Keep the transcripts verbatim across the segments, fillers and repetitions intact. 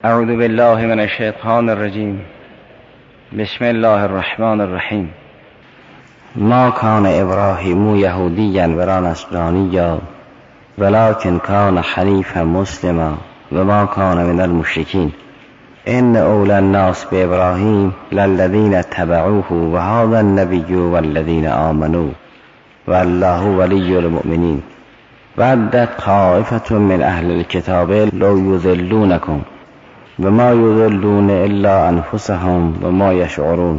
اعوذ بالله من الشیطان الرجیم. بسم الله الرحمن الرحیم. ما کان ابراهیم یهودیا ولا نصرانیا ولکن کان حنیفا مسلما و ما کان من المشرکین. ان اولى الناس بابراهیم للذین اتبعوه و هذا النبی والذین آمنوا والله ولی المؤمنین. ودت طائفة من اهل الكتاب لو یضلونکم و ما یضلون الا انفسهم و ما یشعرون.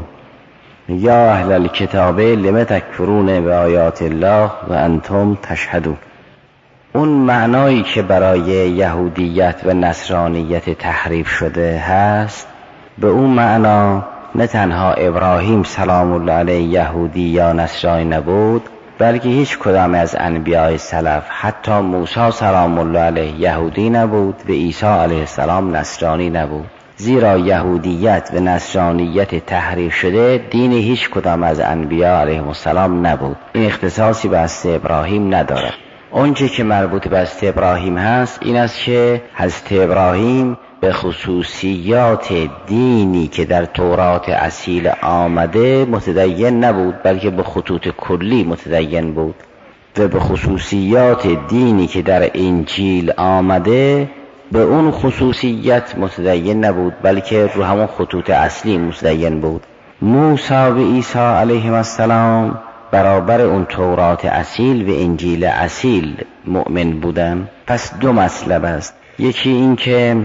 یا اهل الکتاب لم تکفرون بآیات الله و انتم تشهدون. اون معنایی که برای یهودیت و نصرانیت تحریف شده هست، به اون معنا نه تنها ابراهیم سلام الله علیه یهودی یا نصرانی نبود، بلکه هیچ کدام از انبیاء سلف، حتی موسی سلام الله علیه یهودی نبود و عیسی علیه السلام نصرانی نبود. زیرا یهودیت و نصرانیت تحریف شده دین هیچ کدام از انبیاء علیهم السلام نبود. این اختصاصی به حضرت ابراهیم ندارد. اونچه که مربوط به حضرت ابراهیم هست این است که حضرت ابراهیم به خصوصیات دینی که در تورات اصیل آمده متدین نبود، بلکه به خطوط کلی متدین بود، و به خصوصیات دینی که در انجیل آمده به اون خصوصیت متدین نبود، بلکه رو همون خطوط اصلی متدین بود. موسی و عیسی علیهم السلام برابر اون تورات اصیل و انجیل اصیل مؤمن بودن. پس دو مطلب است. یکی این که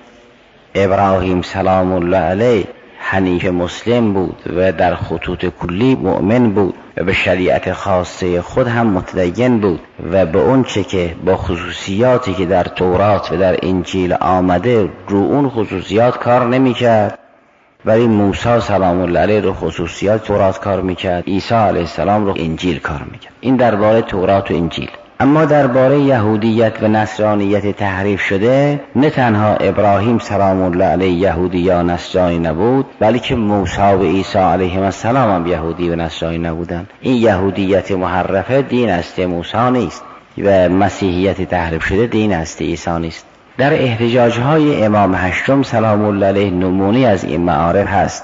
ابراهیم سلام الله علیه حنیف مسلم بود و در خطوط کلی مؤمن بود و به شریعت خاصه خود هم متدین بود و به اون چه که با خصوصیاتی که در تورات و در انجیل آمده رو اون خصوصیات کار نمی کرد، ولی موسی سلام الله علیه رو خصوصیات تورات کار میکرد، عیسی علیه السلام رو انجیل کار میکرد. این درباره تورات و انجیل. اما درباره یهودیت و نصرانیت تحریف شده، نه تنها ابراهیم سلام الله علیه یهودی یا نصرانی نبود، بلکه موسی و عیسی علیهم السلام هم یهودی و نصرانی نبودند. این یهودیت محرفه دین است موسی نیست و مسیحیت تحریف شده دین است عیسی نیست. در احتجاج‌های امام هشتم سلام الله علیه نمونه از این معارف هست.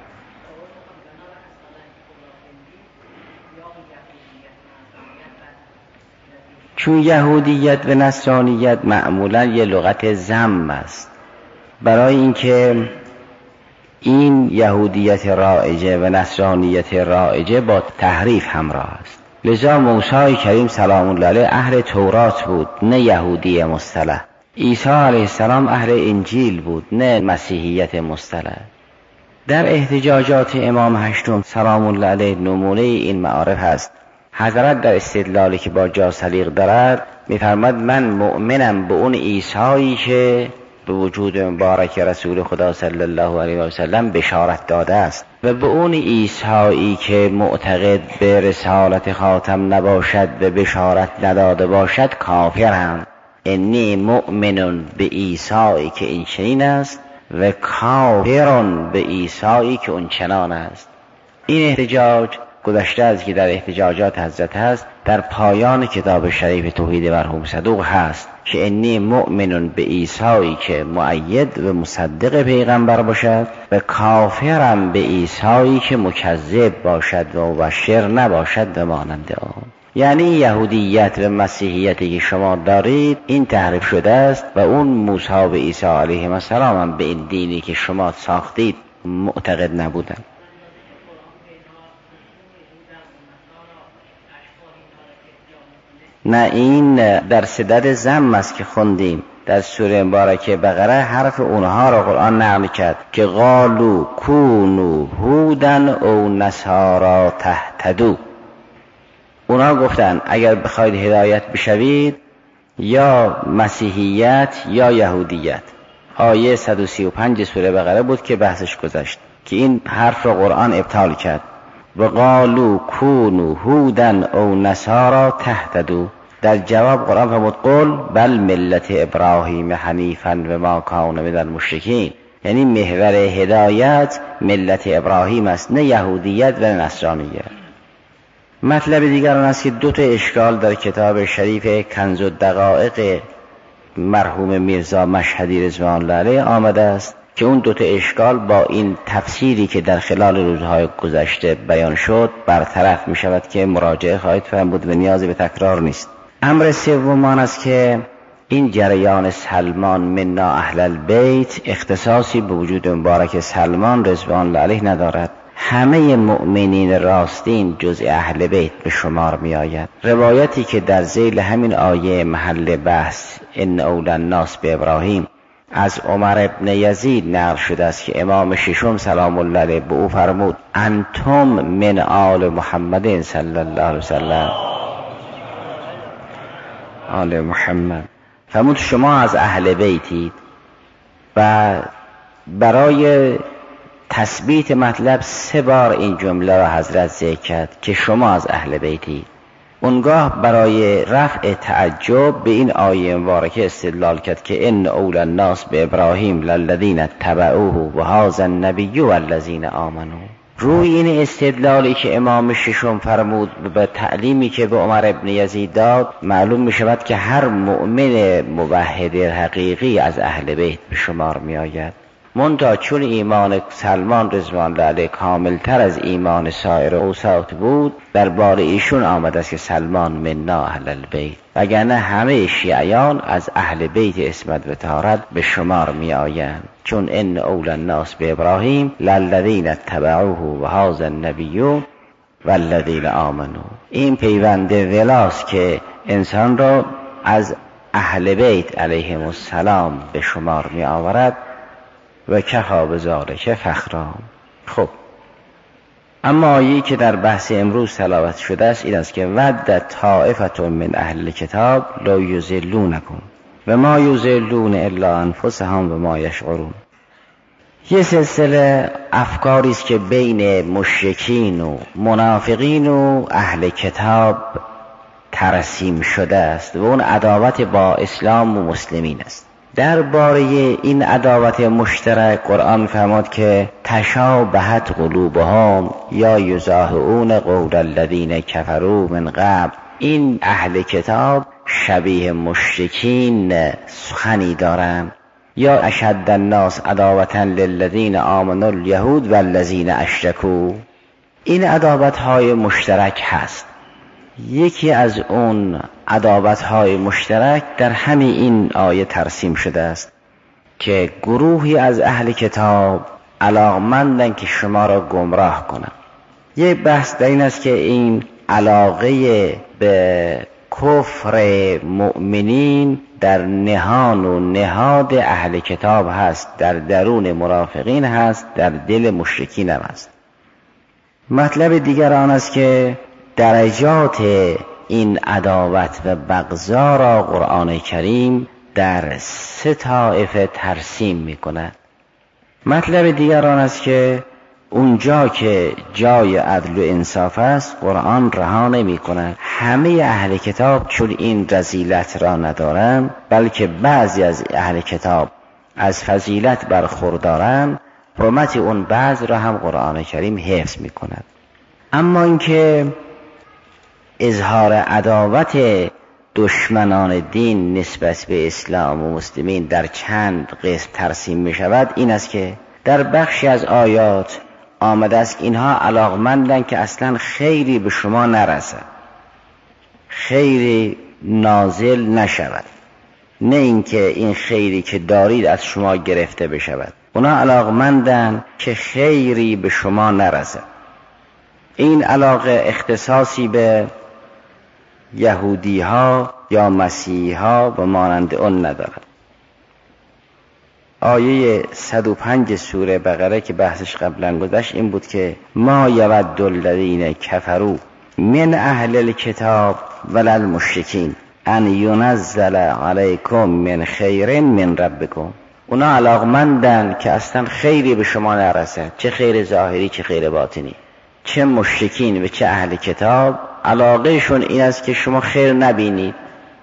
چون یهودیت و نصرانیت معمولا یه لغت ذم است، برای اینکه این یهودیت رایجه و نصرانیت رایجه با تحریف همراه است. لذا موسی کریم سلام الله علیه اهل تورات بود، نه یهودی مصطلح. عیسی علیه السلام اهل انجیل بود، نه مسیحیت مصطلح. در احتجاجات امام هشتم سلام الله علیه نمونه این معارف هست. حضرت در استدلالی که با جا سلیق دارد می‌فرماید من مؤمنم به اون عیسی که به وجود مبارک رسول خدا صلی الله علیه و سلم بشارت داده است و به اون عیسی که معتقد به رسالت خاتم نباشد و بشارت نداده باشد کافرند. انی مؤمن به عیسی که این چنین است و کافرون به عیسی که اون چنان است. این احتجاج گذشته از که در احتجاجات حضرت هست، در پایان کتاب شریف توحید مرحوم صدوق هست که انی مؤمن به عیسی که مؤید و مصدق پیغمبر باشد و کافرم به عیسی که مکذب باشد و مبشر نباشد و مانند آن. یعنی یهودیت و مسیحیتی که شما دارید این تحریف شده است و اون موسی و عیسی علیهم السلام هم به این دینی که شما ساختید معتقد نبودند. نه، این در صدد ذم است که خوندیم در سوره مبارکه بقره. حرف اونها را قرآن نقل کرد که قالوا کونوا هودا او نصارا تهتدوا. اونها گفتن اگر بخواید هدایت بشوید یا مسیحیت یا یهودیت. آیه صد و سی و پنج سوره بقره بود که بحثش گذشت که این حرف را قرآن ابطال کرد. و قالوا کونوا هودا او نصارا تهتدوا. در جواب قرآن فرمود قل بل ملت ابراهیم حنیفا و ما کان من المشرکین. یعنی محور هدایت ملت ابراهیم است، نه یهودیت و نصرانیت. مطلب دیگر آن است که دو تا اشکال در کتاب شریف کنز الدقایق مرحوم میرزا مشهدی رضوان الله علیه آمده است که اون دوتا اشکال با این تفسیری که در خلال روزهای گذشته بیان شد برطرف می شود که مراجعه خواهید فرمود و نیازی به تکرار نیست. امر سوم آن است که این جریان سلمان منا اهل البیت اختصاصی به وجود مبارک سلمان رضوان الله علیه ندارد. همه مؤمنین راستین جزء اهل بیت به شمار می آید. روایتی که در ذیل همین آیه محل بحث ان اولی الناس به ابراهیم از عمر ابن یزید نقل شده است که امام ششم سلام الله علیه به او فرمود انتم من آل محمد صلی الله علیه وسلم. آل محمد فرمود شما از اهل بیتید و برای تثبیت مطلب سه بار این جمله را حضرت ذکر کرد که شما از اهل بیتید. اونگاه برای رفع تعجب به این آیه مبارکه استدلال کرد که ان اول الناس به ابراهیم للذین اتبعوه و هذا النبی والذین آمنوا. روی این استدلالی که امام ششم فرمود به تعلیمی که به عمر ابن یزید داد معلوم می شود که هر مؤمن موحد حقیقی از اهل بیت به شمار می آید. منتها چون ایمان سلمان رضوان الله علیه کاملتر از ایمان سایر اوساط بود درباره ایشون آمده است که سلمان منا اهل البیت، وگرنه همه شیعیان از اهل بیت عصمت و طهارت به شمار می آیند. چون ان اول الناس به ابراهیم للذین اتبعوه و هذا النبی والذین آمنوا. این پیوند ولاست که انسان را از اهل بیت علیهم السلام به شمار می آورد و کفا بذالک فخرا. خب اما آیه‌ای که در بحث امروز تلاوت شده است این است که ود طائفة من اهل کتاب لا یضلونکم و ما یضلون الا انفسهم و ما یشعرون. یه سلسله افکاری است که بین مشرکین و منافقین و اهل کتاب ترسیم شده است و اون عداوت با اسلام و مسلمین است. درباره این عداوت مشترک قرآن فرمود که تشابهت قلوبهم یا یضاهئون قول الذین کفروا من قبل. این اهل کتاب شبیه مشرکین سخنی دارند. یا اشد الناس عداوة للذین آمنوا الیهود والذین اشرکوا. این عداوت های مشترک هست. یکی از اون عداوت‌های مشترک در همین این آیه ترسیم شده است که گروهی از اهل کتاب علاقمندن که شما را گمراه کنند. یک بحث در این است که این علاقه به کفر مؤمنین در نهان و نهاد اهل کتاب هست، در درون منافقین هست، در دل مشرکین هم هست. مطلب دیگر آن است که درجات این عداوت و بغضا را قرآن کریم در سه طایفه ترسیم می کند. مطلب دیگر آن است که اونجا که جای عدل و انصاف است قرآن رها نمی کند. همه اهل کتاب چون این رذیلت را ندارند بلکه بعضی از اهل کتاب از فضیلت برخوردارند، حرمت اون بعض را هم قرآن کریم حفظ می کند. اما اینکه اظهار عداوت دشمنان دین نسبت به اسلام و مسلمین در چند قسم ترسیم می شود این است که در بخشی از آیات آمده است اینها علاقمندند که اصلا خیری به شما نرسد، خیری نازل نشود، نه اینکه این خیری که دارید از شما گرفته بشود. اونا علاقمندند که خیری به شما نرسد. این علاقه اختصاصی به یهودی ها یا مسیحی ها و مانند اون ندارد. آیه صد و پنج سوره بقره که بحثش قبلا گذشت این بود که ما یود الذین کفروا من اهل الکتاب ولا المشرکین ان ینزل علیکم من خیر من ربکم. اونا علاقمندن که اصلا خیری به شما نرسد، چه خیر ظاهری چه خیر باطنی. چه مشرکین و چه اهل کتاب علاقهشون این است که شما خیر نبینید،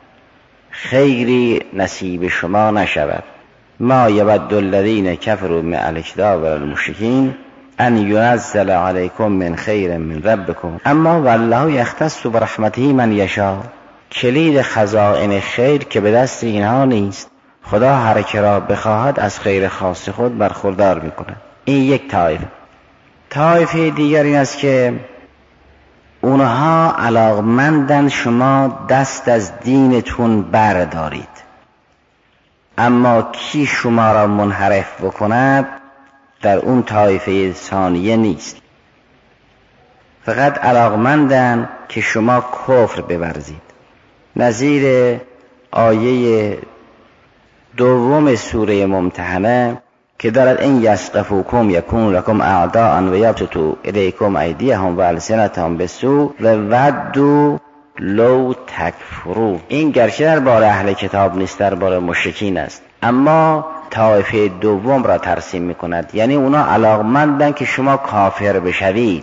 خیری نصیب شما نشود. ما یود الذین کفروا من اهل الکتاب والمشرکین ان ینزل علیکم من خیر من ربکم اما والله یختص برحمته من یشاء. کلید خزائن خیر که به دست اینها نیست. خدا هر که را بخواهد از خیر خاص خود برخوردار میکند. این یک طایفه. طایفه دیگر این است که اونها علاقمندن شما دست از دینتون بردارید، اما کی شما را منحرف بکند در اون طایفه ثانیه نیست. فقط علاقمندن که شما کفر بورزید. نظیر آیه دوم سوره ممتحنه که دارد این یسقفوکم یکون لکم اعداء و یبسطوا الیکم ایدیهم و السنتهم بالسوء و ودوا لو تکفروا. این گرچه در باره اهل کتاب نیست، در باره مشرکین است، اما طایفه دوم را ترسیم میکند. یعنی اونا علاقمندن که شما کافر بشوید.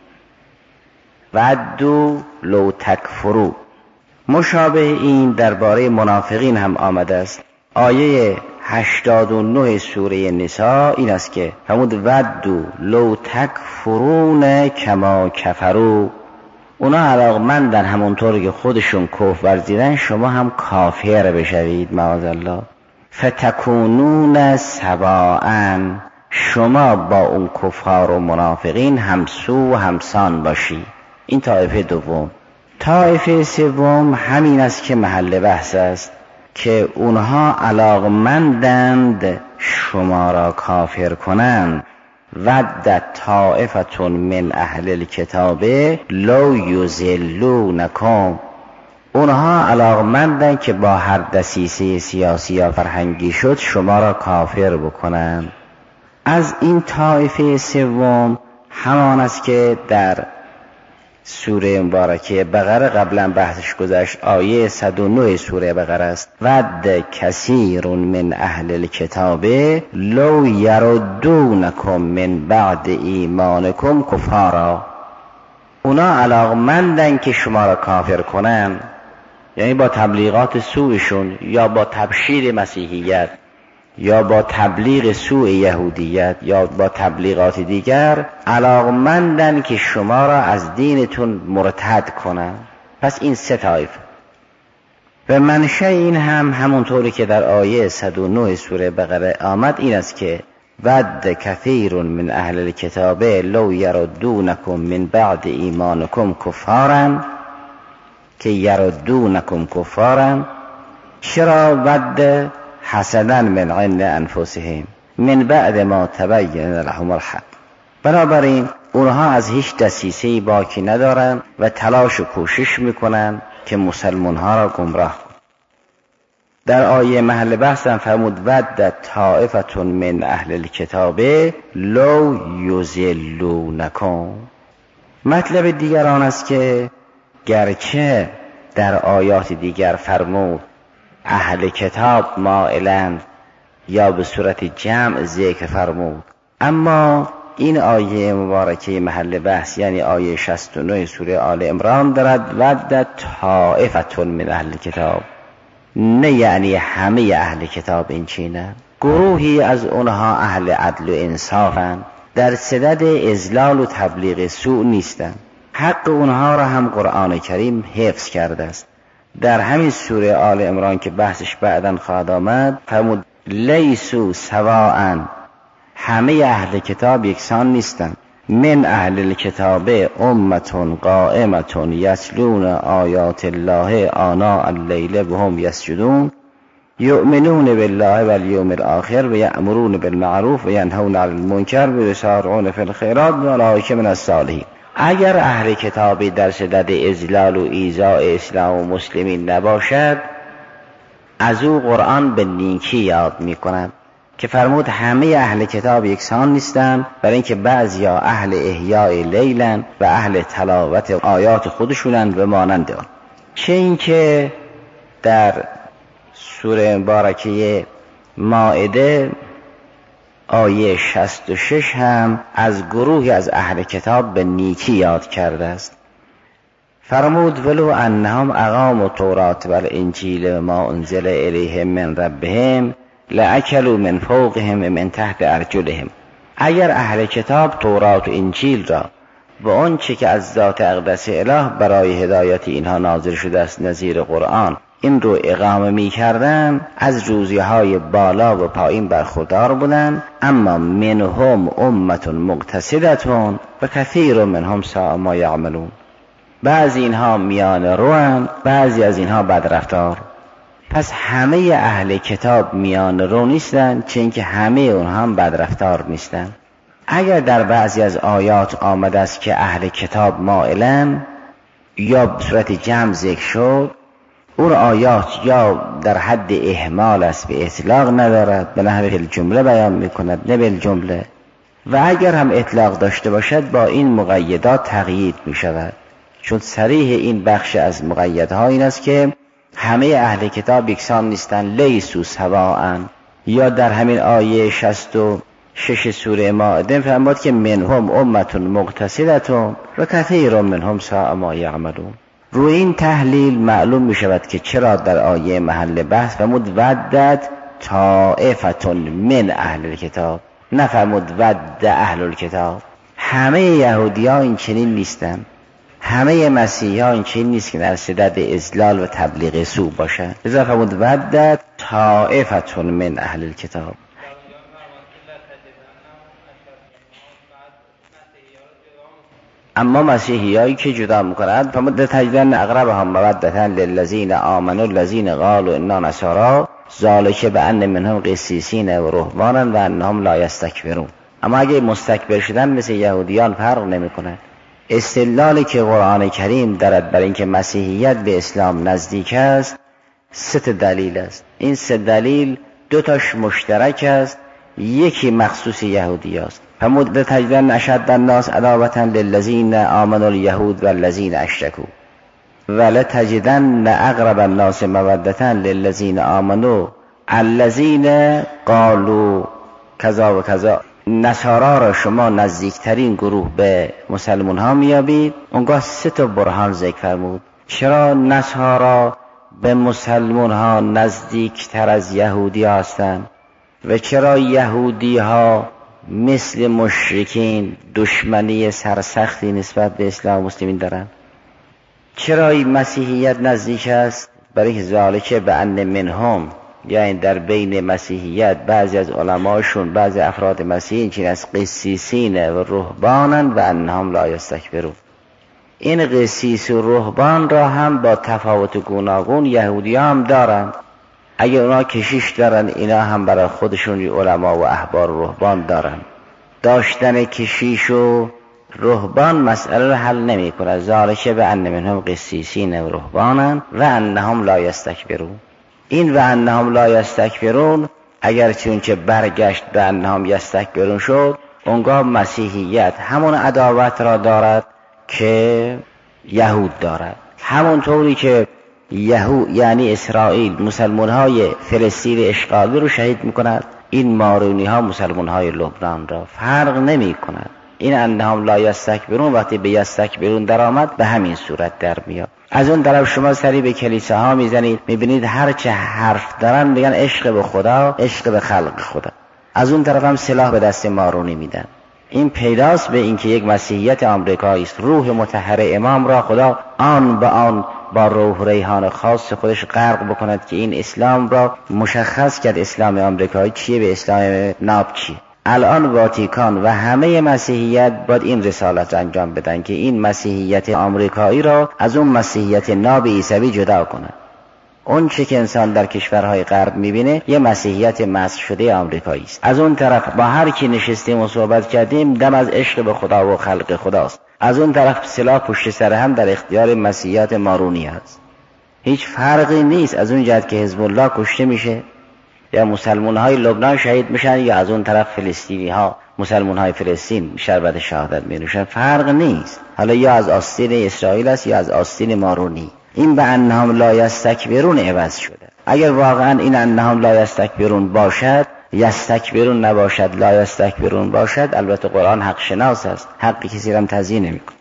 ودوا لو تکفروا. مشابه این درباره منافقین هم آمده است. آیه هشتاد و نه سوره نساء این است که فرمود ودوا لو تکفرون کما کفروا. اونا علاقمندن همونطور که خودشون کفر ورزیدن شما هم کافر بشوید معاذالله. فتکونون سواء. شما با اون کفار و منافقین همسو و همسان باشی. این طایفه دوم. طایفه سوم همین است که محل بحث است، که اونها علاقمندند شما را کافر کنند. ود طائفة من اهل الکتاب لو یضلونکم. اونها علاقمندند که با هر دسیسه سیاسی یا فرهنگی شد شما را کافر بکنند. از این طایفه سوم همان است که در سوره مبارکه بقره قبلا بحثش گذشت. آیه صد و نه سوره بقره است. ود کثیر من اهل الکتاب لو یردونکم من بعد ایمانکم کفارا. اونا علاقمندن که شما را کافر کنن، یعنی با تبلیغات سوءشون یا با تبشیر مسیحیت یا با تبلیغ سوء یهودیت یا با تبلیغات دیگر علاقمندن که شما را از دینتون مرتد کنن. پس این سه طایفه. و منشأ این هم همونطوری که در آیه صد و نه سوره بقره آمد این است که ود کثیر من اهل الکتاب لو یردونکم من بعد ایمانکم کفارا. که یردونکم کفارا چرا؟ ود حسدا من عند انفسهم من بعد ما تبین لهم الحق. بنابراین اونها از هیچ دسیسه‌ای باکی ندارن و تلاش و کوشش میکنن که مسلمان ها را گمراه کنند. در آیه محل بحث هم فرمود ود طائفة من اهل الکتاب لو یضلونکم. مطلب دیگر آن است که گرچه در آیات دیگر فرمود اهل کتاب مائلند یا به صورت جمع ذکر فرمود، اما این آیه مبارکه محل بحث یعنی آیه شصت و نه سوره آل عمران دارد ود طائفة من اهل کتاب، نه یعنی همه اهل کتاب این چینه. گروهی از اونها اهل عدل و انصافند، در صدد اضلال و تبلیغ سوء نیستند. حق اونها را هم قرآن کریم حفظ کرده است. در همین سوره آل عمران که بحثش بعداً خواهد آمد فرمود لیسو سواء. همه اهل کتاب یکسان نیستند. من اهل الکتاب امة قائمة یتلون آیات الله آناء اللیل و هم یسجدون یؤمنون بالله والیوم الاخر و یأمرون بالمعروف و ینهون عن المنکر و یسارعون فی الخیرات و اولئک من الصالحین. اگر اهل کتابی در صدد اذلال و ایذاء اسلام و مسلمین نباشد، از او قرآن به نیکی یاد می کند که فرمود همه اهل کتاب یکسان نیستند، برای اینکه بعضیا اهل احیاء لیلن و اهل تلاوت آیات خودشونند و مانند آن. چه اینکه در سوره مبارکه مائده آیه شصت و شش هم از گروهی از اهل کتاب به نیکی یاد کرده است. فرمود ولو انهم اقاموا التوراة والانجیل ما انزل الیهم من ربهم لأکلوا من فوقهم و من تحت ارجلهم. اگر اهل کتاب تورات و انجیل را و اون چه که از ذات اقدس اله برای هدایت اینها نازل شده است نظیر قرآن این رو اقامه می کردن، از روزیهای بالا و پایین برخوردار بودن. اما منهم امت مقتصدتون و کثیر منهم ساء ما یعملون. بعضی اینها میان روان، بعضی از اینها بدرفتار. پس همه اهل کتاب میان رو نیستن، چون که همه اونها هم بدرفتار نیستن. اگر در بعضی از آیات آمده است که اهل کتاب مائلن یا به صورت جمع ذکر شد، اون آیات یا در حد اهمال است، به اطلاق ندارد، به نحو الجمله بیان میکند نه بالجمله، و اگر هم اطلاق داشته باشد با این مقیدات تقیید میشود. چون صریح این بخش از مقیدها این است که همه اهل کتاب یکسان نیستن، لیسوا سواء. یا در همین آیه شصت و شش سوره مائده فرمود که منهم امت مقتصدتون و کثیر منهم ساء ما یعملون. روی این تحلیل معلوم می شود که چرا در آیه محل بحث فرمود ودت طائفة من اهل الکتاب، نفرمود ود اهل الکتاب. همه یهودی ها این چنین نیستن، همه مسیحی ها این چنین نیست که در صدد اضلال و تبلیغ سوء باشن. لذا فرمود ودت طائفة من اهل الکتاب. اما مسیحی هایی که جدا میکنند فرمود تجدن اقربهم مودة للذین آمنوا الذین قالوا انا نصارى ذلک بان منهم قسیسین و رهبانا و انهم لا یستکبرون. اما اگه مستکبر شدن مثل یهودیان فرق نمیکنه. استدلالی که قرآن کریم دارد برای اینکه مسیحیت به اسلام نزدیک است سه دلیل است. این سه دلیل دو تاش مشترک است، یکی مخصوص یهودی است. فرمود تجدن اشد الناس عداوة للذین آمنوا الیهود والذین اشرکوا ولتجدن اقرب الناس مودة للذین آمنوا الذین قالوا کذا و کذا. نصارا را شما نزدیکترین گروه به مسلمان ها میابید. اونگاه سه تا برهان ذکر فرمود چرا نصارا به مسلمان ها نزدیکتر از یهودی هستند و چرا یهودی ها مثل مشرکین دشمنی سرسختی نسبت به اسلام و مسلمین دارن. چرا این مسیحیت نزدیک است؟ برای که ذالک بأن منهم، یعنی در بین مسیحیت بعضی از علماشون، بعضی افراد مسیحی چین از قسیسین و رهبانن و انهم لا یستکبرون. این قسیس و رهبان را هم با تفاوت گوناگون یهودی هم دارن. اگه اونا کشیش دارن، اینا هم برای خودشون علما و احبار و رهبان دارن. داشتن کشیش و رهبان مسئله رو حل نمی کنه. ذالک بأن منهم قسیسین و رهبانن و انهم لا یستکبرون. این و انهم لا یستکبرون اگر چون که برگشت به انهم یستکبرون شد، اونگاه مسیحیت همون عداوت را دارد که یهود دارد. همون طوری که یهود یعنی اسرائیل مسلمان های فلسطین اشغالی رو شهید میکند، این مارونی ها مسلمان های لبنان را. فرق نمی کند. این انهم لا یستکبرون وقتی به یستکبرون در آمد به همین صورت در میاد. از اون طرف شما سری به کلیساها میزنید، میبینید هر چه حرف دارن میگن عشق به خدا، عشق به خلق خدا. از اون طرف هم سلاح به دست مارونی میدن. این پیداست به اینکه یک مسیحیت آمریکایی است. روح مطهر امام را خدا آن به آن با روح ریحان خاص خودش غرق بکند که این اسلام را مشخص کرد. اسلام آمریکایی چیه به اسلام ناب چیه. الان واتیکان و همه مسیحیت باید این رسالت انجام بدن که این مسیحیت آمریکایی را از اون مسیحیت ناب عیسوی جدا کنند. اون چه که انسان در کشورهای غرب میبینه یه مسیحیت مسخ شده آمریکایی است. از اون طرف با هر کی نشستیم و صحبت کردیم دم از عشق به خدا و خلق خداست. از اون طرف سلاح پشت سر هم در اختیار مسیحیت مارونی است. هیچ فرقی نیست از اون جهت که حزب الله کشته میشه یا مسلمان های لبنان شهید میشن یا از اون طرف فلسطینی ها مسلمان های فلسطین شربت شهادت می‌نوشن. فرق نیست. حالا یا از آستین اسرائیل است یا از آستین مارونی. این به انهم لا یستکبرون عوض شده. اگر واقعا این انهم لا یستکبرون باشد، یستکبرون نباشد، لا یستکبرون باشد، البته قرآن حق شناس است، حق کسی را هم تضییع نمی‌کنه.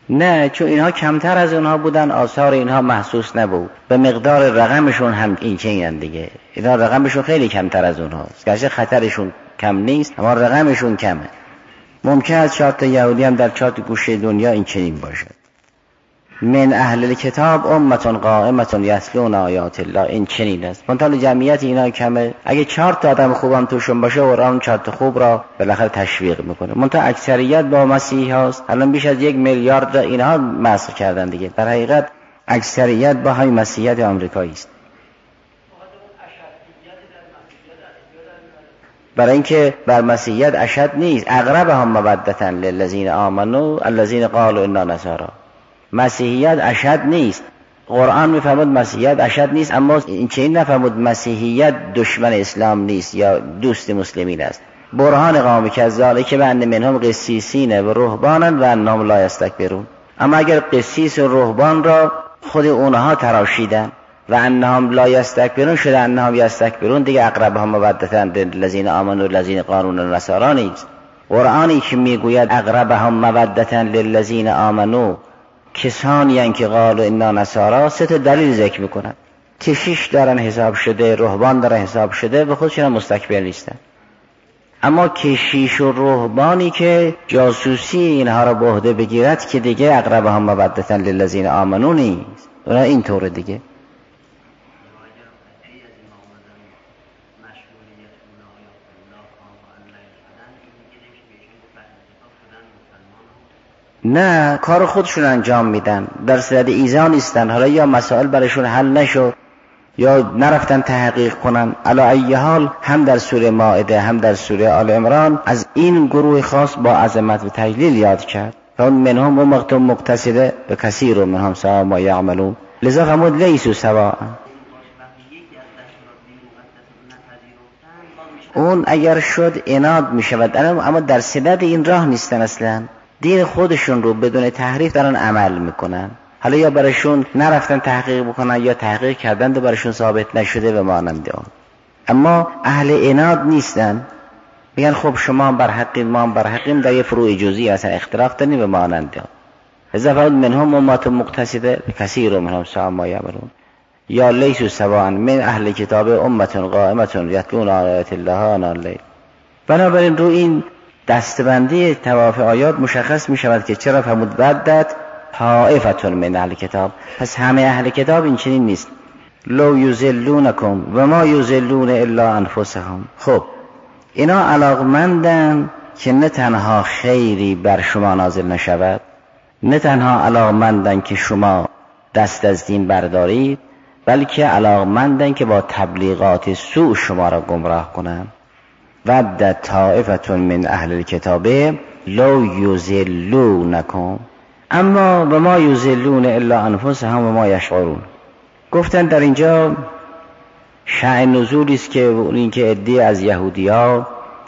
نه، چون اینها کمتر از اونها بودن، آثار اینها محسوس نبود، به مقدار رقمشون هم این چنین دیگه. اینا رقمشون خیلی کمتر از اونهاست، گرچه خطرشون کم نیست اما رقمشون کمه. ممکن است چهار تا یهودی هم در چهار تا گوشه دنیا این چنین باشد. من اهل الکتاب امتون قائمتون یتلون آیات الله، این چنین است. منتها جمعیت اینا کمه. اگه چهار تا آدم خوبم توشون باشه و اون چهار تا خوب را بالاخره تشویق میکنه. منتها اکثریت با مسیحی هاست. الان بیش از یک میلیارد را اینها مسخ کردن دیگه. در حقیقت اکثریت با همین مسیحیت آمریکایی است. برای اینکه بر مسیحیت اشد نیست. اقربهم مودة للذین آمنوا الذین قالوا انا نصارى. مسیحیت اشد نیست. قرآن میفرمود مسیحیت اشد نیست، اما این چنین نفرمود مسیحیت دشمن اسلام نیست یا دوست مسلمین است. برهان قومی که ذالک بأن منهم قسیسین و رهبانا و انهم لا یستکبرون. اما اگر قسیس و رهبان را خود اونها تراشیدن و انهم لا یستکبرون شده انهم یستکبرون، دیگه اقربهم مودة للذین آمنوا الذین قالوا النصارى نیست. قرآنی که میگوید اقربهم مودة للذین آمنوا کسانی هستند که قالوا انا نصارى، سه تا دلیل ذکر میکنن. کشیش دارن حساب شده، رهبان دارن حساب شده، به خودشون مستکبر نیستن. اما کشیش و رهبانی که جاسوسی اینها را به عهده بگیرد که دیگه اقربهم مودة للذین آمنوا نیست. اونا اینطور دیگه. نه، کار خودشون انجام میدن، در صدد ایذا نیستن. حالا یا مسائل برشون حل نشد یا نرفتن تحقیق کنن. علی ای حال هم در سوره مائده هم در سوره آل عمران از این گروه خاص با عظمت و تجلیل یاد کرد. فهم منهم امة مقتصده و کثیر منهم ساء ما یعملون. لذا فرمود لیسوا سواء. اون اگر شد عناد میشود، اما در صدد این راه نیستن. اصلا دین خودشون رو بدون تحریف دارن عمل میکنن. حالا یا برشون نرفتن تحقیق بکنن یا تحقیق کردن و برشون ثابت نشده و مانند آن. اما اهل عناد نیستن، میگن خب شما بر حقیم ما بر حقیم، در یه فروع جزئی اصلا اختلاف داریم و مانند آن. اذا فرض منهم امة مقتصده کثیر منهم ساء ما یعملون. یا لیسوا سواء من اهل کتاب امة قائمة یتلون آیات الله آناء اللیل. بنابراین رو این دستبندی طواف آیات مشخص می شود که چرا فرمود بدت طائفة من اهل کتاب. پس همه اهل کتاب این چنین نیست. لو یضلونکم و ما یضلون الا انفسهم. خب اینا علاقمندن که نه تنها خیری بر شما نازل نشود، نه تنها علاقمندن که شما دست از دین بردارید، بلکه علاقمندن که با تبلیغات سوء شما را گمراه کنند. ودت طائفة من اهل الكتاب لو یضلونکم اما و ما یضلون الا انفسهم و ما یشعرون. گفتن در اینجا شأن نزولی است که این که عده‌ای از یهودی‌ها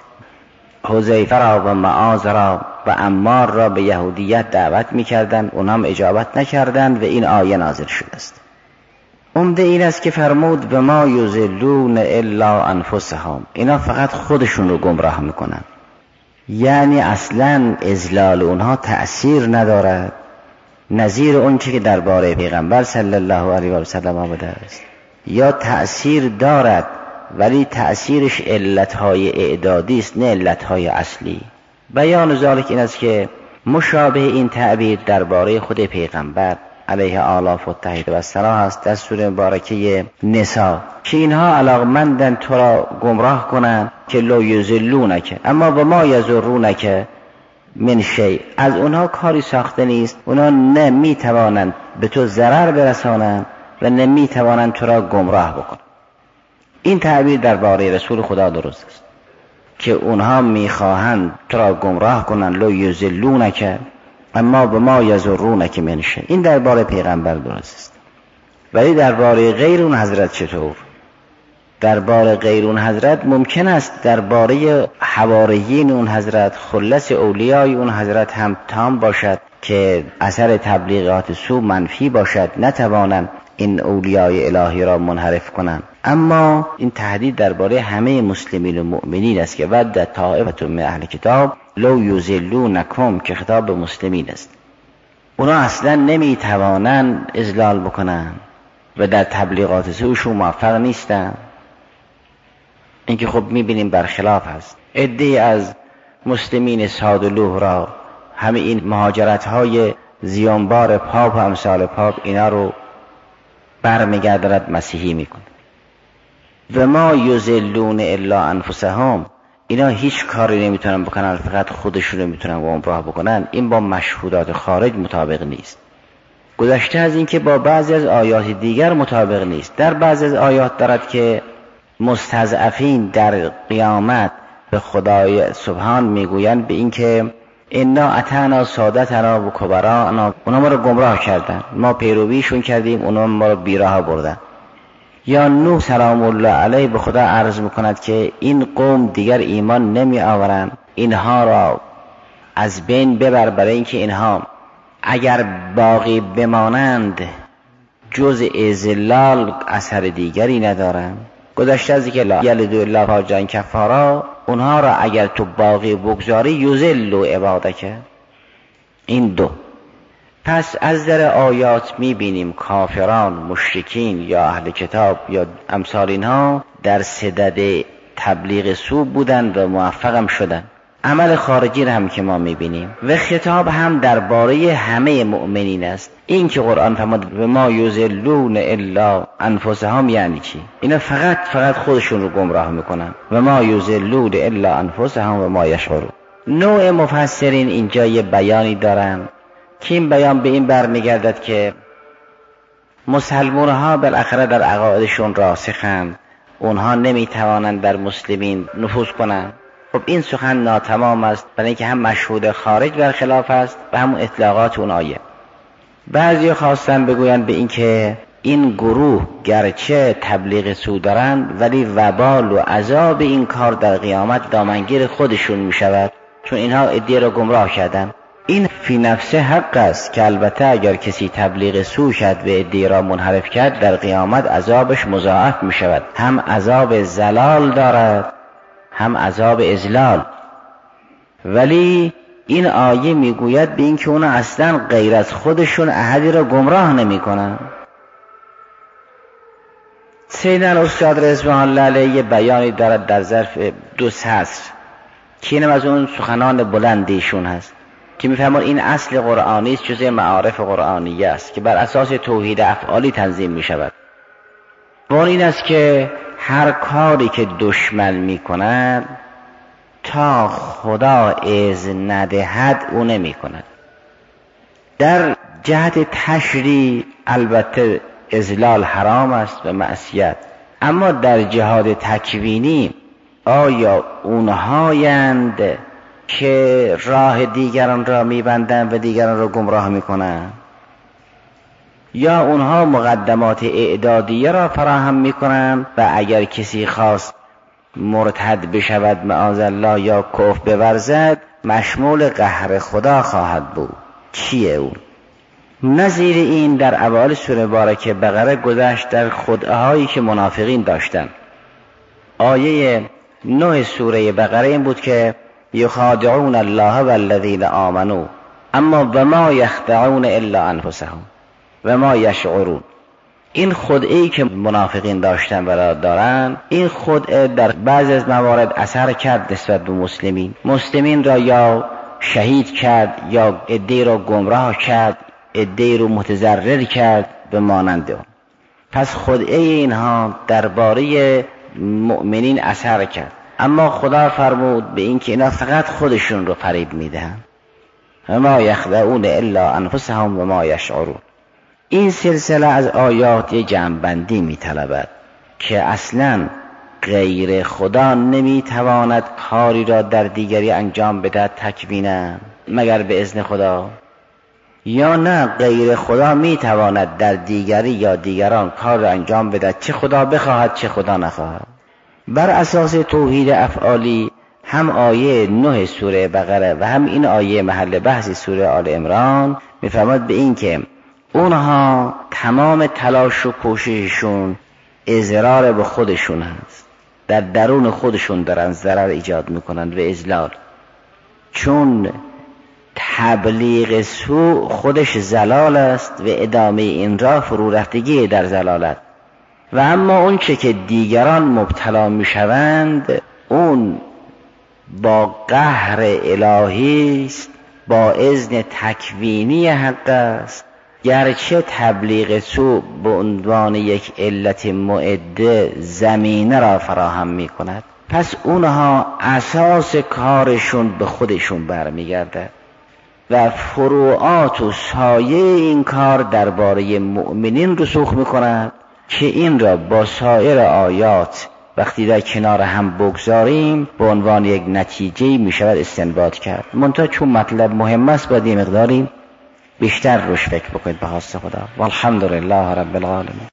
حذیفه را و معاذ را و عمار را به یهودیت دعوت می‌کردند، اونها هم اجابت نکردند و این آیه نازل شده است. عمده این است که فرمود به ما یضلون الا انفسهم، اینا فقط خودشون رو گمراه میکنن. یعنی اصلا اضلال اونها تأثیر ندارد نظیر اون چی که درباره پیغمبر صلی الله علیه و سلم آمده است، یا تأثیر دارد ولی تأثیرش علتهای اعدادی است نه علتهای اصلی. بیان ذالک این است که مشابه این تعبیر درباره خود پیغمبر علیه آلاف و تحید و السلام هست در سوره مبارکه نساء که اینها علاقمندن تو را گمراه کنند که لو یضلونک اما و ما یضرونک من شیء. از اونها کاری ساخته نیست، اونها نه میتوانند به تو ضرر برسانند و نه میتوانند تو را گمراه بکنند. این تعبیر درباره رسول خدا درست است که اونها میخواهند تو را گمراه کنند لو یضلونک اما به ما یضرونک من شیء. این درباره پیغمبر درست است. ولی درباره غیر اون حضرت چطور؟ درباره غیر اون حضرت ممکن است درباره حواریین اون حضرت، خلص اولیای اون حضرت هم تام باشد که اثر تبلیغات سو منفی باشد، نتوانند این اولیای الهی را منحرف کنند. اما این تهدید درباره همه مسلمین و مؤمنین است که ود طائفة من اهل کتاب لو یضلونکم که خطاب به مسلمین است. اونا اصلا نمیتوانن اذلال بکنن و در تبلیغات سوشون موفق نیستن. این که خب میبینیم برخلاف هست. عده‌ای از مسلمین سادلوه را همه این مهاجرت های زیانبار پاپ و امثال پاپ اینا رو برمیگردد مسیحی میکنه. و ما یضلون الا انفسهم، اینا هیچ کاری نمیتونن بکنن، فقط خودشون رو میتونن گمراه بکنن. این با مشهودات خارج مطابق نیست. گذشته از این که با بعضی از آیات دیگر مطابق نیست. در بعضی از آیات دارد که مستضعفین در قیامت به خدای سبحان میگویند به این که انا اتعنا سادتنا و کبراءنا، اونا ما رو گمراه کردن، ما پیرویشون کردیم، اونا ما رو بیراه بردن. یا نوح سلام الله علیه به خدا عرض میکند که این قوم دیگر ایمان نمی آورند، اینها را از بین ببر، برای اینکه اینها اگر باقی بمانند جز اذلال اثر دیگری ندارند. گذشته از که لا یلدو الا فاجرا کفارا، اونها را اگر تو باقی بگذاری یذلوا عبادک. این دو. پس از در آیات میبینیم کافران، مشرکین یا اهل کتاب یا امثال اینها در صدد تبلیغ سو بودن و موفقم شدن. عمل خارجی را هم که ما میبینیم و خطاب هم درباره همه مؤمنین است. این که قرآن فرمود و ما یضلون الا انفسهم یعنی چی؟ اینا فقط فقط خودشون رو گمراه میکنن. و ما یضلون الا انفسهم و ما یشعرون. نوع مفسرین اینجا یه بیانی دارن که این بیان به این برمیگردد که مسلمان ها بالاخره در عقایدشون راسخند، اونها نمیتوانند در مسلمین نفوذ کنند. خب این سخن ناتمام است، برای اینکه هم مشهود خارج برخلاف است و هم اطلاقات اون آیه. بعضی خواستن بگویند به این که این گروه گرچه تبلیغ سو دارند ولی وبال و عذاب این کار در قیامت دامنگیر خودشون می شود، چون اینها عده را گمراه کردن. این فی نفسه حق است که البته اگر کسی تبلیغ سو کرد و عده را منحرف کرد در قیامت عذابش مضاعف می شود، هم عذاب زلال دارد هم عذاب اذلال. ولی این آیه میگوید به این که اونا اصلا غیر از خودشون احدی را گمراه نمی کنن. سیدنا استاد رضوان الله علیه بیانی دارد در ظرف دو سطر که اینم از اون سخنان بلندیشون هست که میفهمون این اصل قرآنی است، جزء معارف قرآنی است که بر اساس توحید افعالی تنظیم می شود. و این است که هر کاری که دشمن می کند تا خدا اذن ندهد او نمی کند. در جهت تشریع البته اذلال حرام است و معصیت، اما در جهاد تکوینی آیا اونهایند که راه دیگران را میبندند و دیگران را گمراه میکنند، یا اونها مقدمات اعدادیه را فراهم میکنند و اگر کسی خواست مرتد بشود معاذالله یا کفر بورزد مشمول قهر خدا خواهد بود. کیه او؟ نظیر این در اوایل سوره مبارکه بقره گذشت در خدعهایی که منافقین داشتند. آیه نه سوره بقره این بود که یخادعون الله والذین آمنوا اما و ما یخدعون الا انفسهم و ما یشعرون. این خدعه‌ای که منافقین داشتن و دارن، این خدعه در بعضی از موارد اثر کرد نسبت به مسلمین. مسلمین را یا شهید کرد یا عده‌ای را گمراه کرد، عده‌ای را متضرر کرد به مانند اون. پس خدعه اینها درباره مؤمنین اثر کرد. اما خدا فرمود به این که اینا فقط خودشون رو فریب میدن. و ما یخدعون الا انفسهم و ما یشعرون. این سلسله از آیات یه جمع‌بندی می‌طلبد که اصلاً غیر خدا نمی‌تواند کاری را در دیگری انجام بدهد تکویناً مگر به اذن خدا، یا نه غیر خدا می‌تواند در دیگری یا دیگران کار را انجام بدهد چه خدا بخواهد چه خدا نخواهد. بر اساس توحید افعالی هم آیه نه سوره بقره و هم این آیه محل بحث سوره آل عمران می‌فرماید به این که اونها تمام تلاش و کوشششون اضرار به خودشون هست، در درون خودشون دارن ضرر ایجاد میکنن و اذلال، چون تبلیغ سوء خودش زلال است و ادامه این راه فرو رفتگی در زلالت. و اما اون چه که دیگران مبتلا میشوند اون با قهر الهی است، با اذن تکوینی حق است، گرچه تبلیغ سوء به عنوان یک علت معده زمینه را فراهم می کند. پس اونها اساس کارشون به خودشون برمیگرده و فروعات و سایه این کار درباره مؤمنین رسوخ می کند که این را با سایر آیات وقتی در کنار هم بگذاریم به عنوان یک نتیجه می شود استنباط کرد. منتها چون مطلب مهم است باید یه مقداری بیشتر روش فکر بکنید به خواست خدا. والحمدلله رب العالمین.